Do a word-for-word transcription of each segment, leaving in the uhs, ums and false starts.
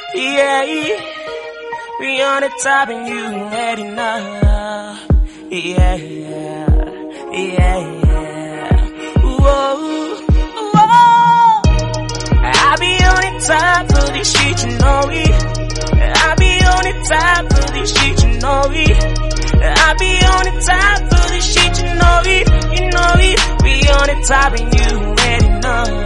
Yeah, we on the top and you already know. Yeah, yeah, yeah. Whoa, whoa. I be on the top of this shit, you know it. I be on the top of this shit, you know it. I be on the top of this shit, you know it, you know it. We on the top and you already know.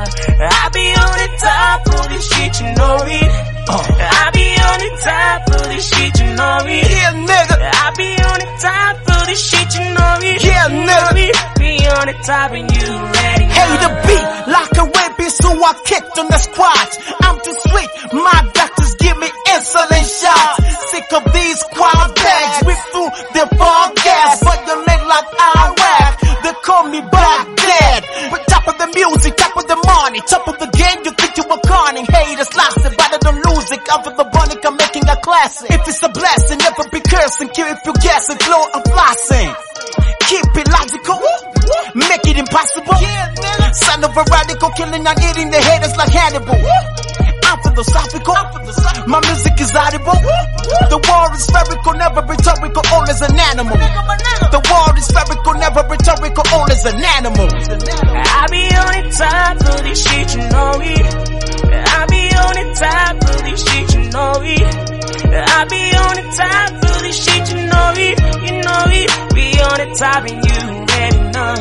I be on the top of this shit, you know it. Uh. I be on the top of this shit, you know it. Yeah, nigga. I be on the top of this shit, you know it. Yeah, nigga. Be on the top and you ready. Hey, the beat like a rapist, so I kicked on the squad. I'm too sweet, my doctors give me insulin shots. Sick of these quad bags, whip through the fog gas, but you make like Iraq. They call me Baghdad. But top of the music, top of the money, top of the game, you think you were conning. Haters lost it, rather than lose it. After the bunny, I'm making a classic. If it's a blessing, never be cursing. Kill if you guess it, flow and flossing. Keep it logical, make it impossible. Son of a radical, killing and eating the haters like Hannibal. I'm philosophical, my music is audible. The war is spherical, never rhetorical, always an animal. The war is spherical, never rhetorical, always an animal. I be on the top of this shit, you know it. I be on the top of this shit, you know it. I be on the top of this shit, you know it, you know it. We on the top and you already know.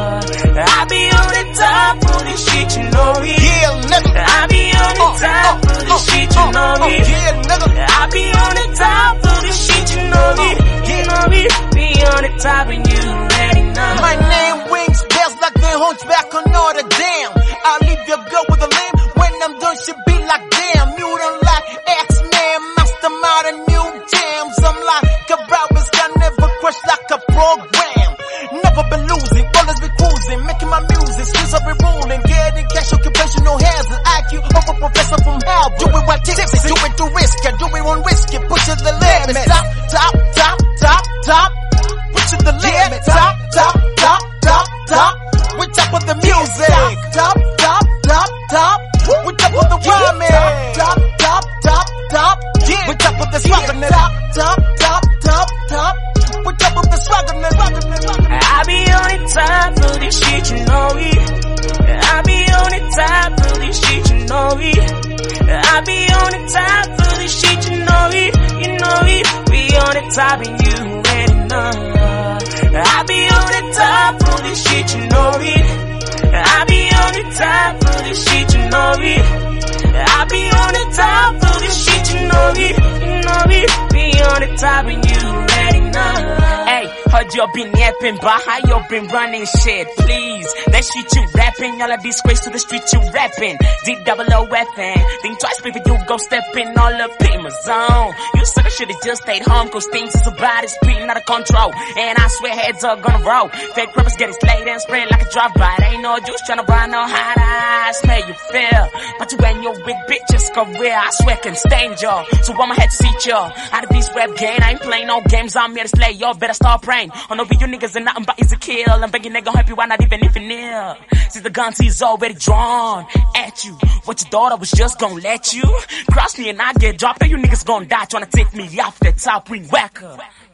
I be on the top of this shit, you know it. Yeah, nigga. I be on the top of this shit, you know it. Yeah, nigga. I be on the top of this shit, you know it. You know it. Be on the top and you already know. My name rings bells like the hunchback on Notre Dame. I'll leave your girl with a limb. When I'm done, she be like, damn, you don't like X-Men, mastermind and new jams. I'm like a Browers, can never crush like a program. Never been losing, always be cruising, making my music, skills are ruling, getting cash, occupation, no hazard, I Q over professor from hell. Do it what takes it, do it to risk it, do it on risk it, push it the limit. Top, top, top, top, top, push it the limit. Top, top, top, top, top, we top of the music. Top, top, top, top, we top of the rhyming. Top, top, top, top, we top of the swagger. Top, top, top, top, top, we top of the swagger. I be on the top of this shit, you know it. I be on the top of this shit, you know it. I be on the top of this shit, you know it, you know it. We on the top and you already know. I be on the top of this shit, you know it. I be on the top of this shit, you know it. I be on the top of this shit, you know it, you know it. Be on the top and you already know. Hey, heard you been yapping, but how you been running shit, please. That shit you rapping, y'all are disgrace to the street you rapping. D double O F N, think twice before you go stepping all up in my zone. You sucker should've just stayed home, cause things is about it, speeding out of control. And I swear heads are gonna roll. Fake rappers getting slayed and sprayed like a drive-by. They ain't no juice tryna buy no hot eyes, smell you feel. But you and your big bitches career, I swear can stain y'all. So I'ma head to see y'all. Out of this rap game, I ain't playing no games, I'm here to slay. Y'all better start praying. I know you niggas ain't nothing but is a kill. I'm begging they gon' help you, why not even if you're near. Since the gun is already drawn at you, what you thought I was just gon' let you cross me and I get dropped? Then you niggas gon' die tryna take me off the top, we whacker.